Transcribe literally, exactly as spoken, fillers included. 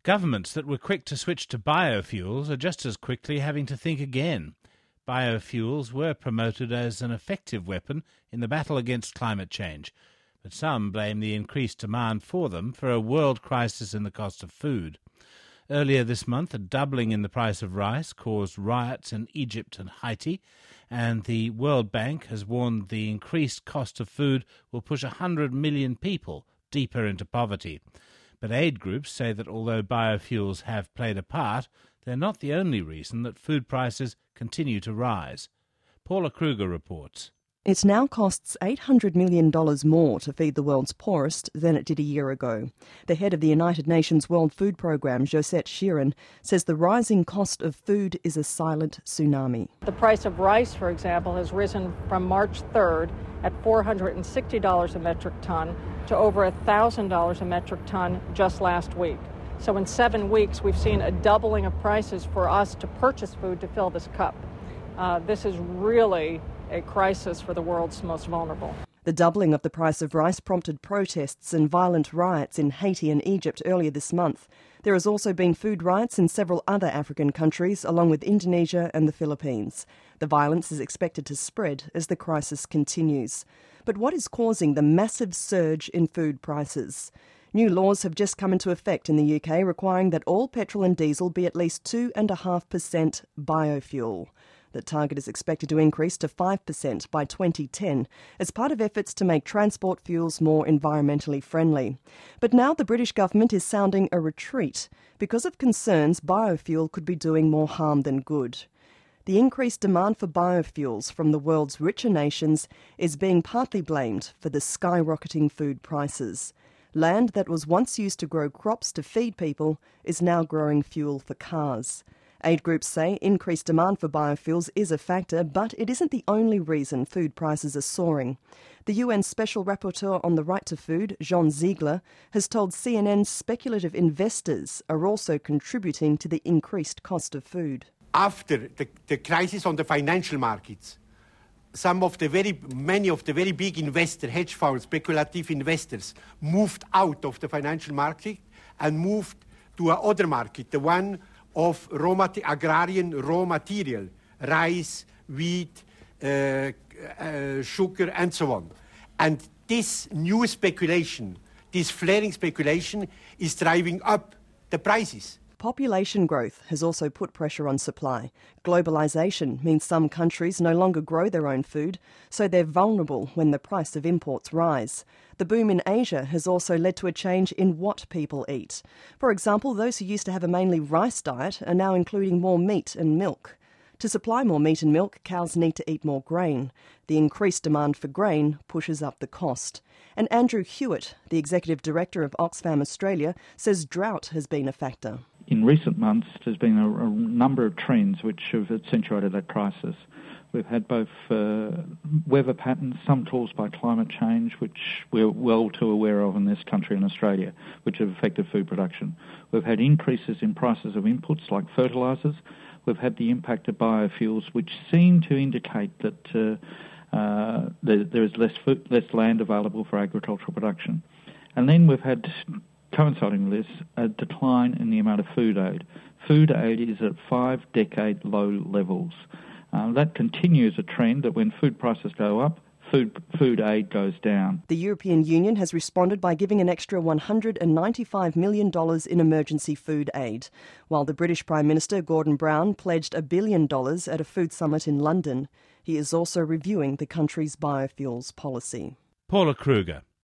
Governments that were quick to switch to biofuels are just as quickly having to think again. Biofuels were promoted as an effective weapon in the battle against climate change, but some blame the increased demand for them for a world crisis in the cost of food. Earlier this month, a doubling in the price of rice caused riots in Egypt and Haiti, and the World Bank has warned the increased cost of food will push one hundred million people deeper into poverty. But aid groups say that although biofuels have played a part, they're not the only reason that food prices continue to rise. Paula Kruger reports. It now costs eight hundred million dollars more to feed the world's poorest than it did a year ago. The head of the United Nations World Food Programme, Josette Chiron, says the rising cost of food is a silent tsunami. The price of rice, for example, has risen from March third at four hundred sixty dollars a metric ton to over one thousand dollars a metric ton just last week. So in seven weeks, we've seen a doubling of prices for us to purchase food to fill this cup. Uh, this is really a crisis for the world's most vulnerable. The doubling of the price of rice prompted protests and violent riots in Haiti and Egypt earlier this month. There has also been food riots in several other African countries, along with Indonesia and the Philippines. The violence is expected to spread as the crisis continues. But what is causing the massive surge in food prices? New laws have just come into effect in the U K requiring that all petrol and diesel be at least two point five percent biofuel. The target is expected to increase to five percent by twenty ten as part of efforts to make transport fuels more environmentally friendly. But now the British government is sounding a retreat because of concerns biofuel could be doing more harm than good. The increased demand for biofuels from the world's richer nations is being partly blamed for the skyrocketing food prices. Land that was once used to grow crops to feed people is now growing fuel for cars. Aid groups say increased demand for biofuels is a factor, but it isn't the only reason food prices are soaring. The U N Special Rapporteur on the Right to Food, Jean Ziegler, has told C N N speculative investors are also contributing to the increased cost of food. After the, the crisis on the financial markets, some of the very, many of the very big investors, hedge funds, speculative investors, moved out of the financial market and moved to another market, the one of raw mat- agrarian raw material, rice, wheat, uh, uh, sugar, and so on. And this new speculation, this flaring speculation, is driving up the prices. Population growth has also put pressure on supply. Globalisation means some countries no longer grow their own food, so they're vulnerable when the price of imports rise. The boom in Asia has also led to a change in what people eat. For example, those who used to have a mainly rice diet are now including more meat and milk. To supply more meat and milk, cows need to eat more grain. The increased demand for grain pushes up the cost. And Andrew Hewitt, the Executive Director of Oxfam Australia, says drought has been a factor. In recent months, there's been a, a number of trends which have accentuated that crisis. We've had both uh, weather patterns, some caused by climate change, which we're well too aware of in this country in Australia, which have affected food production. We've had increases in prices of inputs like fertilisers. We've had the impact of biofuels, which seem to indicate that uh, uh, there, there is less food, less land available for agricultural production. And then we've had, coinciding with this, a decline in the amount of food aid. Food aid is at five-decade low levels. Uh, that continues a trend that when food prices go up, Food, food aid goes down. The European Union has responded by giving an extra one hundred ninety-five million dollars in emergency food aid, while the British Prime Minister Gordon Brown pledged a billion dollars at a food summit in London. He is also reviewing the country's biofuels policy. Paula Kruger.